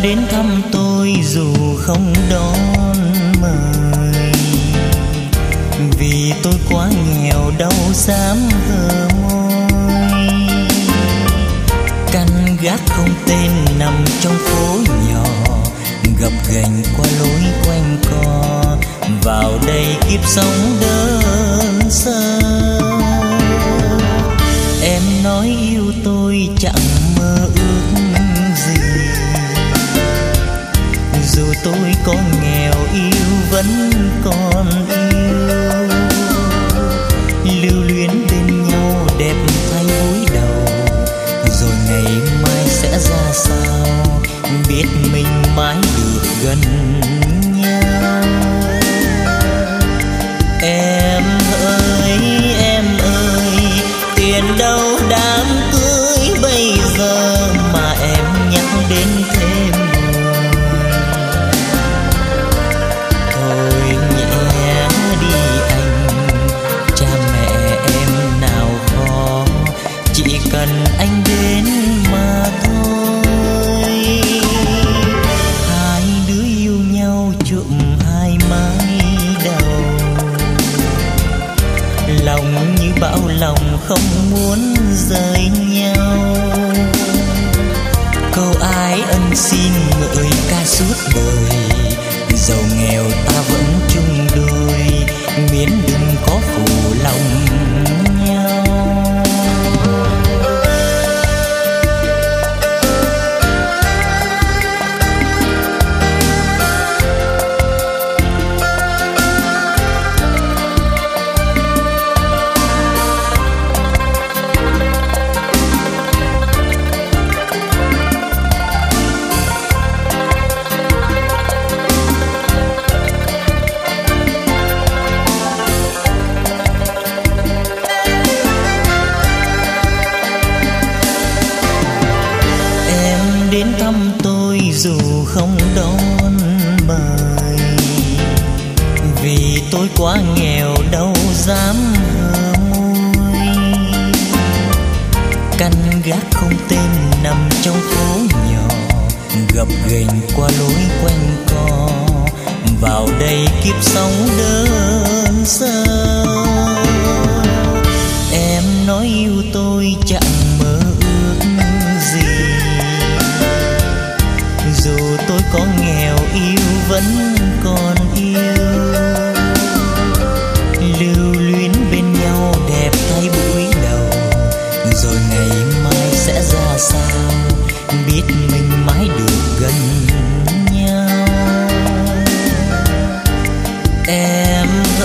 đến thăm tôi dù không đón mời, vì tôi quá nghèo đâu dám hờ môi. Căn gác không tên nằm trong phố nhỏ, gập ghềnh qua lối quanh co, vào đây kiếp sống đơn sơ. Em nói yêu tôi chẳng mơ ước gì, dù tôi có nghèo yêu vẫn còn yêu. Lưu luyến bên nhau đẹp thay gối đầu, rồi ngày mai sẽ ra sao, biết mình mãi được gần nhau. Em ơi, tiền đâu đám cưới bây giờ mà em nhắc đến thêm người. Thôi nhẹ đi anh, cha mẹ em nào khó, chỉ cần anh đến mà thôi. Hai đứa yêu nhau trụm hai mái đầu, lòng như bão lòng không muốn rời nhau. Câu ái ân xin ngợi ca suốt đời, giàu nghèo ta vẫn chung đôi, miễn đừng có phụ lòng nhau. Đến thăm tôi dù không đón mời, vì tôi quá nghèo đâu dám hờ môi. Căn gác không tên nằm trong phố nhỏ, gập ghềnh qua lối quanh co, vào đây kiếp sống đơn sơ. Em nói yêu tôi chẳng mơ ước gì, dù tôi có nghèo yêu vẫn còn yêu. Lưu luyến bên nhau đẹp thay buổi đầu, rồi ngày mai sẽ ra sao, biết mình mãi được gần nhau. Em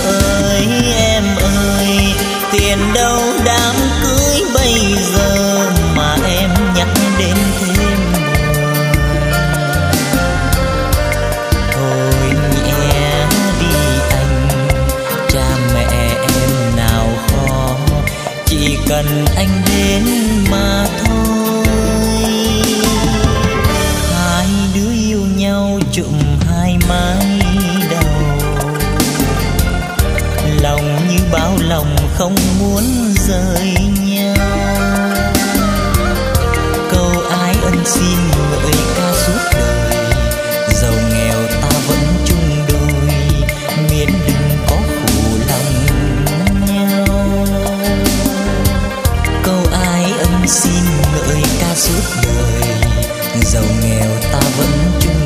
ơi, tiền đâu đám cưới bây giờ mà em nhắc đến thêm. Thôi nhẹ đi anh, cha mẹ em nào khó, chỉ cần anh đến mà thôi. Hai đứa yêu nhau trụm hai mái đầu, lòng như bão lòng không muốn rời nhau. Câu ái ân xin ngợi ca suốt đời, giàu nghèo ta vẫn chung đôi, miễn đừng có phụ lòng nhau. Câu ái ân xin ngợi ca suốt đời, giàu nghèo ta vẫn chung